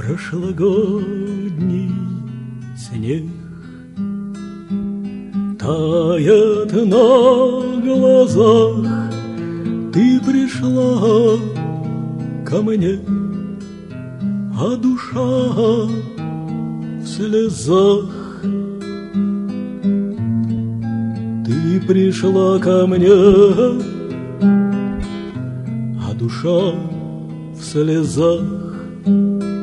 прошлогодний снег тает на глазах. Ты пришла ко мне, а душа в слезах. Ты пришла ко мне, а душа в слезах.